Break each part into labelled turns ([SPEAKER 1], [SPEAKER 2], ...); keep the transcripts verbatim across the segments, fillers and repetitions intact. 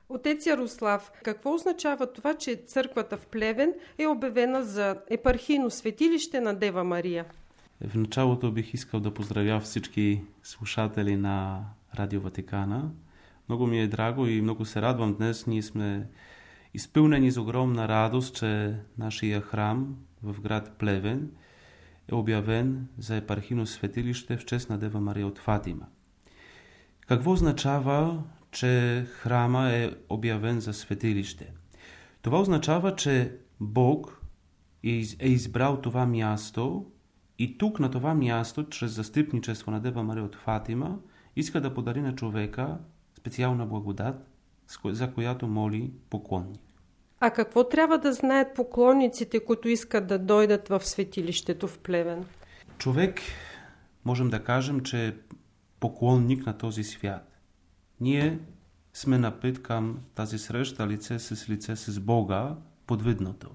[SPEAKER 1] Отец Ярослав, какво означава това, че църквата в Плевен е обявена за епархийно светилище на Дева Мария?
[SPEAKER 2] В началото бих искал да поздравя всички слушатели на Радио Ватикана. Много ми е драго и много се радвам днес. Ние сме изпълнени с огромна радост, че нашия храм в град Плевен е обявен за епархийно светилище в чест на Дева Мария от Фатима. Какво означава, че храма е обявен за светилище? Това означава, че Бог е избрал това място и тук на това място, чрез застъпничество на Дева Мария от Фатима, иска да подари на човека специална благодат, за която моли поклонник.
[SPEAKER 1] А какво трябва да знаят поклонниците, които искат да дойдат в светилището в Плевен?
[SPEAKER 2] Човек, можем да кажем, че е поклонник на този свят. Ние сме на път към тази среща лице с лице с Бога, подвидното.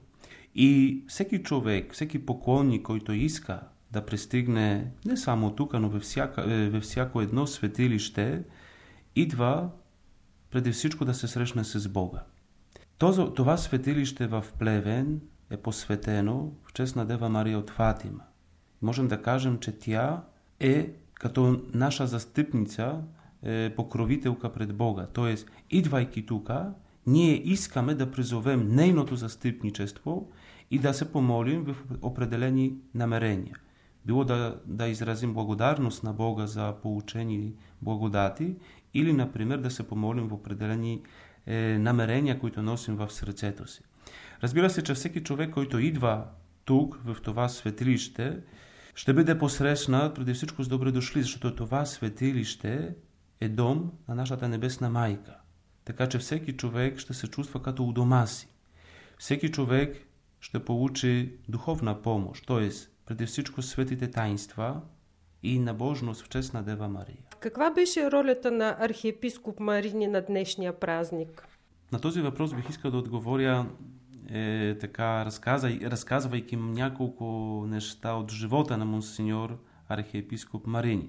[SPEAKER 2] И всеки човек, всеки поклонник, който иска да пристигне не само тук, но във, всяка, във всяко едно светилище, идва преди всичко да се срещне с Бога. Това светилище в Плевен е посветено в чест на Дева Мария от Фатима. Можем да кажем, че тя е като наша застъпница, е покровителка пред Бога. Тоест, идвайки тук, ние искаме да призовем нейното застъпничество и да се помолим в определени намерения. Било да, да изразим благодарност на Бога за получени благодати или, например, да се помолим в определени е, намерения, които носим в сърцето си. Разбира се, че всеки човек, който идва тук, в това светилище, ще бъде посрещнат преди всичко с добре дошли, защото това светилище е дом на нашата небесна майка. Така че всеки човек ще се чувства като у дома си. Всеки човек ще получи духовна помощ, т.е. преди всичко светите таинства и набожност в чест на Дева Мария.
[SPEAKER 1] Каква беше ролята на архиепископ Марини на днешния празник?
[SPEAKER 2] На този въпрос бих искал да отговоря е, така, разказай, разказвайки няколко неща от живота на монсеньор архиепископ Марини.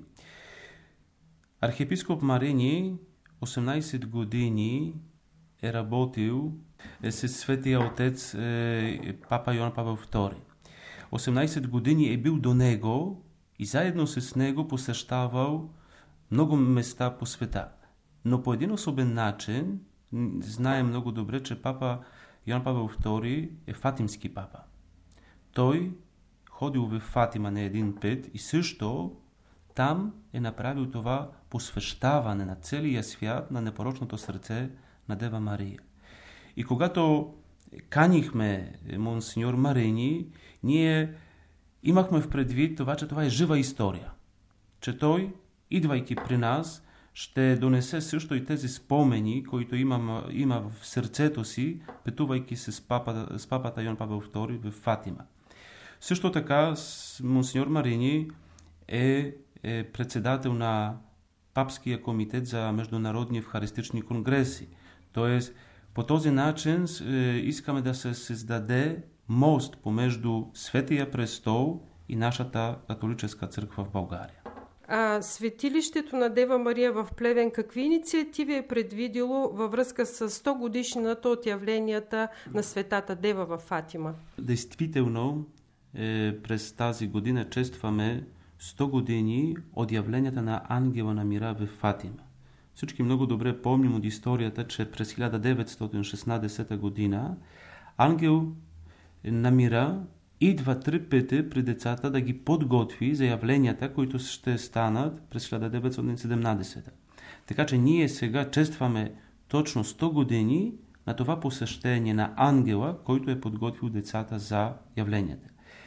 [SPEAKER 2] Архиепископ Марини осемнайсет години е работил е, с светия отец е, папа Йоан Павел втори. осемнайсет години е бил до него и заедно с него посещавал много места по света. Но по един особен начин знаем много добре, че папа Йоан Павел втори е фатимски папа. Той ходил в Фатима не един път и също там е направил това посвещаване на целия свят на непорочното сърце на Дева Мария. И когато канихме монсеньор Марини, ние имахме в предвид това, че това е жива история. Че той, идвайки при нас, ще донесе също и тези спомени, които има, има в сърцето си, пътувайки с, папа, с папата Йоан Павел втори в Фатима. Също така, монсеньор Марини е, е председател на Папския комитет за международни евхаристични конгреси. Тоест, по този начин е, искаме да се създаде мост помежду Светия престол и нашата католическа църква в България.
[SPEAKER 1] А светилището на Дева Мария в Плевен какви инициативи е предвидило във връзка с сто годишнината от явленията на Светата Дева в Фатима?
[SPEAKER 2] Действително, е, през тази година честваме сто години от явленията на Ангела на мира в Фатима. Всички много добре помним от историята, че през хиляда деветстотин и шестнадесета година Ангел на мира идва три пъти при децата да ги подготви за явленията, които ще станат през хиляда деветстотин и седемнадесета. Така че ние сега честваме точно сто години на това посещение на Ангела, който е подготвил децата за явленията.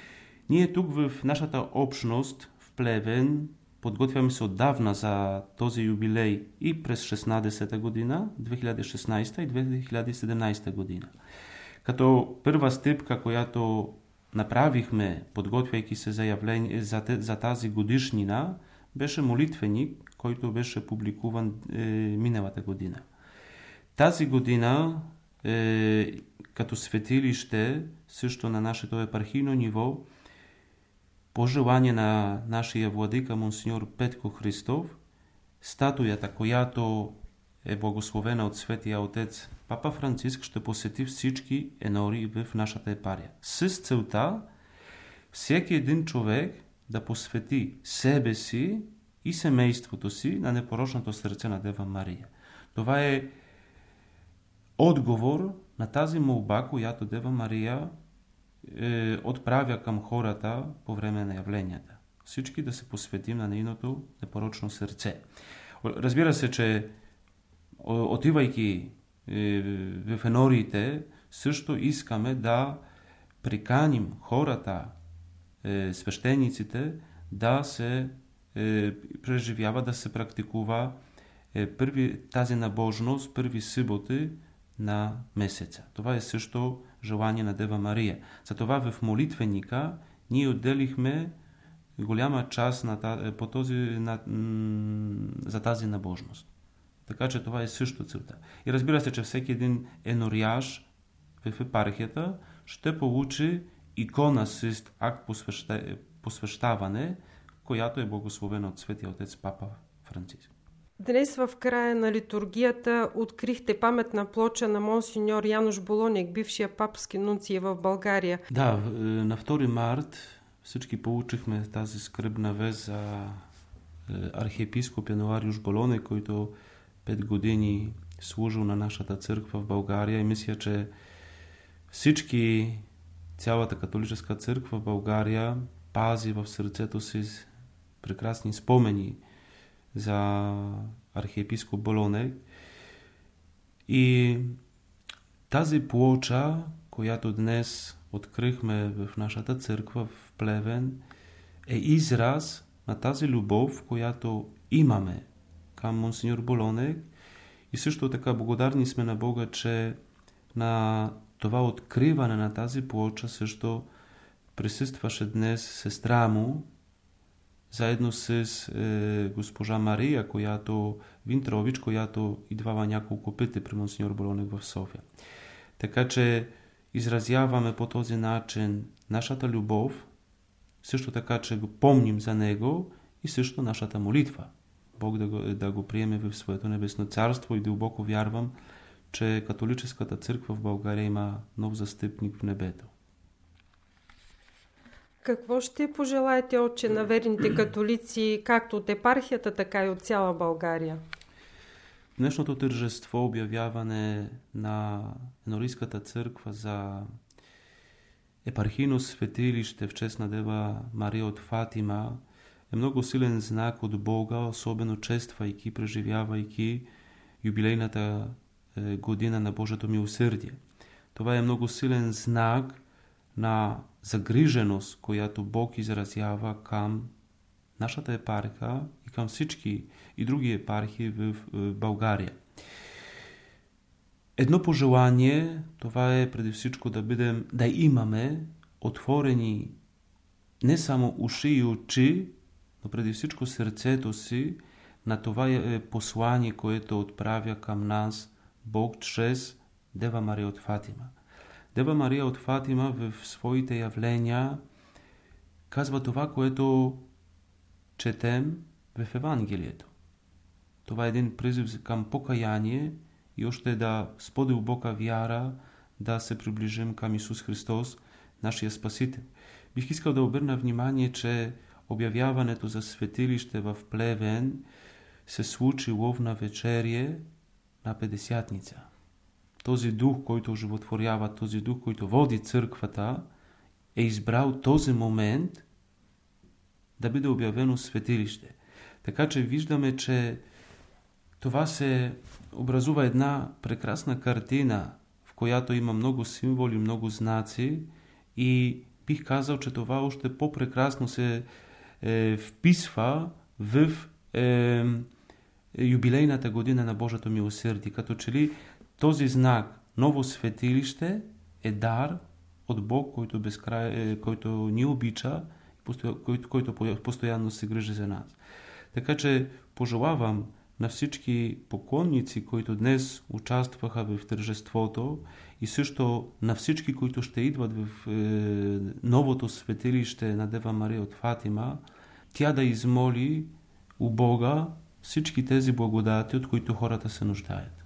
[SPEAKER 2] Ние тук в нашата общност в Плевен подготвяме се отдавна за този юбилей и през шестнадесета година, две хиляди и шестнадесета и две хиляди и седемнадесета година. Като първа стъпка, която направихме, подготвяйки се за, явление, за, за тази годишнина, беше молитвеник, който беше публикуван е, миналата година. Тази година, е, като светилище, също на нашето епархийно ниво, по желание на нашия владика монсеньор Петко Христов, статуята, която е благословена от Светия Отец Папа Франциск, ще посети всички енории в нашата епария. С целта всеки един човек да посвети себе си и семейството си на непорочното сърце на Дева Мария. Това е отговор на тази молба, която Дева Мария е, отправя към хората по време на явленията. Всички да се посветим на нейното непорочно сърце. Разбира се, че отивайки е, в енориите, също искаме да приканим хората, е, свещениците, да се е, преживява, да се практикува е, първи, тази набожност, първи съботи на месеца. Това е също желание на Дева Мария. Затова в молитвеника ние отделихме голяма част на, по този, на, за тази набожност. Така че това е също целта. И разбира се, че всеки един енорияш в епархията ще получи икона с акт посвещаване, която е благословена от Светия Отец Папа Франциск.
[SPEAKER 1] Днес в края на литургията открихте паметна плоча на монсеньор Януш Болонек, бившия папски нунций в България.
[SPEAKER 2] Да, на втори март всички получихме тази скръбна вест за архиепископ Януариуш Болонек, който пет години служил на нашата църква в България, и мисля, че всички, цялата католическа църква в България пази в сърцето си прекрасни спомени за архиепископ Болонек. И тази плоча, която днес открихме в нашата църква в Плевен, е израз на тази любов, която имаме към монсеньор Болонек, и също така благодарни сме на Бога, че на това откриване на тази плоча също присъстваше днес сестра му, заедно с е, госпожа Мария, която Винтрович, която идвала няколко пъти при монсеньор Болонек в София. Така че изразяваме по този начин нашата любов, също така, че го помним за него, и също нашата молитва. Бог да го, да го приеме в своето небесно царство, и дълбоко вярвам, че католическата църква в България има нов застъпник в небето.
[SPEAKER 1] Какво ще пожелаете, отче, на верните католици, както от епархията, така и от цяла България?
[SPEAKER 2] Днешното тържество, обявяване на енорийската църква за епархийно светилище в чест на Дева Мария от Фатима, е много силен знак от Бога, особено чествайки, преживявайки юбилейната година на Божието милосърдие. Това е много силен знак на загриженост, която Бог изразява към нашата епархия и към всички и други епархии в България. Едно пожелание, това е преди всичко да бъдем, да имаме отворени не само уши и очи, но преди всичко сърцето си на това е послание, което отправя към нас Бог чрез Дева Мария от Фатима. Дева Мария от Фатима в своите явления казва това, което четем в Евангелието. Това е един призив към покаяние и още да с по-дълбока вяра да се приближим към Исус Христос, нашия Спасител. Бих искал да обърна внимание, че обявяването за светилище в Плевен се случило в навечерие на Петдесятница. Този дух, който оживотворява, този дух, който води църквата, е избрал този момент да бъде обявено светилище. Така че виждаме, че това се образува една прекрасна картина, в която има много символи, много знаци, и бих казал, че това още по-прекрасно се е, вписва в е, юбилейната година на Божието милосърдие. Като че ли този знак, ново светилище, е дар от Бог, който, безкрай, който ни обича, който, който постоянно се грижи за нас. Така че пожелавам на всички поклонници, които днес участваха в тържеството, и също на всички, които ще идват в е, новото светилище на Дева Мария от Фатима, тя да измоли у Бога всички тези благодати, от които хората се нуждаят.